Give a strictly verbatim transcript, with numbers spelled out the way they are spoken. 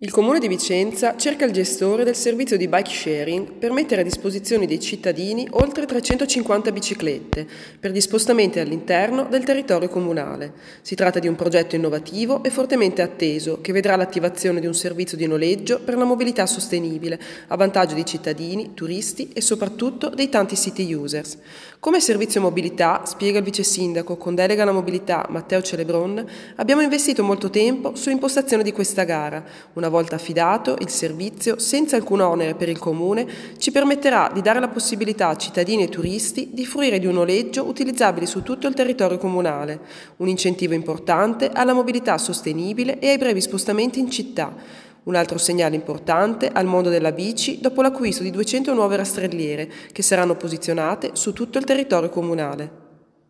Il Comune di Vicenza cerca il gestore del servizio di bike sharing per mettere a disposizione dei cittadini oltre trecentocinquanta biciclette per gli spostamenti all'interno del territorio comunale. Si tratta di un progetto innovativo e fortemente atteso che vedrà l'attivazione di un servizio di noleggio per la mobilità sostenibile a vantaggio di cittadini, turisti e soprattutto dei tanti city users. Come servizio mobilità, spiega il vice sindaco con delega alla mobilità Matteo Celebron, abbiamo investito molto tempo sull'impostazione di questa gara. Una volta affidato, il servizio, senza alcun onere per il Comune, ci permetterà di dare la possibilità a cittadini e turisti di fruire di un noleggio utilizzabile su tutto il territorio comunale, un incentivo importante alla mobilità sostenibile e ai brevi spostamenti in città. Un altro segnale importante al mondo della bici dopo l'acquisto di duecento nuove rastrelliere che saranno posizionate su tutto il territorio comunale.